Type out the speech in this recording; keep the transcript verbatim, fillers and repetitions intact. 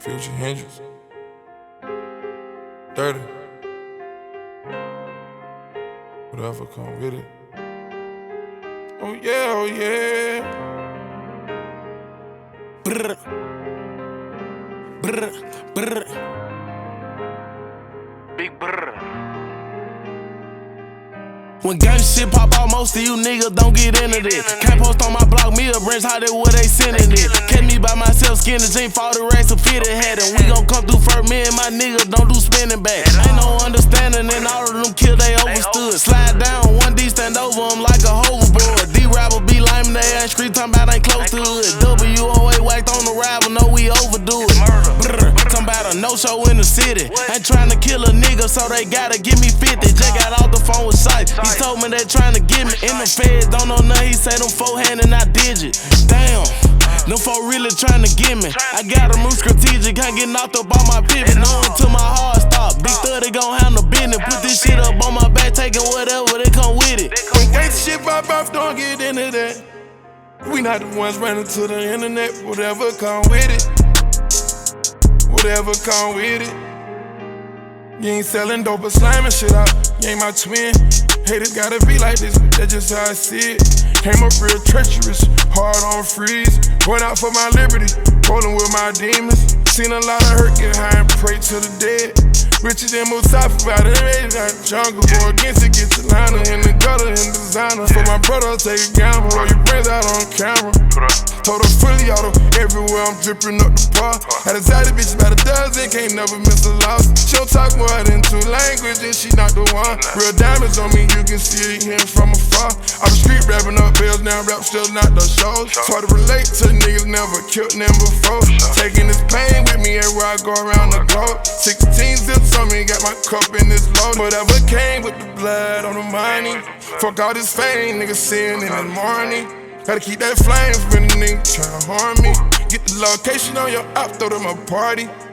Future Hendrix. thirty. Whatever come with it. Oh yeah, oh yeah. Brr. Brr. Brr. Big brr. When gang shit pop out, most of you niggas don't get into this. Can't post on my block, me a branch, how they where they sending it. Catch me by myself, skin the jean, forty racks of fitted hat. And we gon' come through first, me and my niggas don't do spinning back. Ain't no understanding, and all of them kill they overstood. Slide down, one D stand over them like a hoverboard. D-rapper be lame, they ain't street, talking about ain't close to it. W O A whacked on the rival, know we overdo it. Brr, talking about a no-show in the city. Ain't trying to kill a nigga, so they gotta give me fifty. Just got off the phone with Sight. He told me they tryna get me. In the feds, don't know nothing. He say them four hand and I digit. Damn, them four really tryna get me. I gotta move strategic, can't get knocked up on my pivot. Knowing till my heart stop. Big thirty gon' handle business. Put this shit up on my back, taking whatever they come with it. When gangsta shit pop off, don't get into that. We not the ones running to the internet. Whatever come with it. Whatever come with it. You ain't selling dope or slamming shit out. You ain't my twin. Haters gotta be like this, but that's just how I see it. Came up real treacherous, hard on freeze. Went out for my liberty, rolling with my demons. Seen a lot of hurt get high and pray to the dead. Richer than Mustafa, about it, made that jungle. Go against it, get your liner in the gutter and designer. For my brother, I'll take a gamble. Roll your brains out on camera. Told her fully auto, everywhere I'm dripping up the bar. Had a zaddy bitch about a dozen, can't never miss a loss. She don't talk more than two languages, she not the one. Real diamonds on me, you can see it here from afar. Off the street rapping up bills, now rap still not the shows. Hard to relate to niggas never killed them before. Taking this pain with me everywhere I go around the globe. sixteen zips on me, got my cup in this load. Whatever came with the blood on the money. Fuck all this fame, niggas seeing in the morning. Gotta keep that flame for the nigga tryna harm me. Get the location on your app, throw them a party.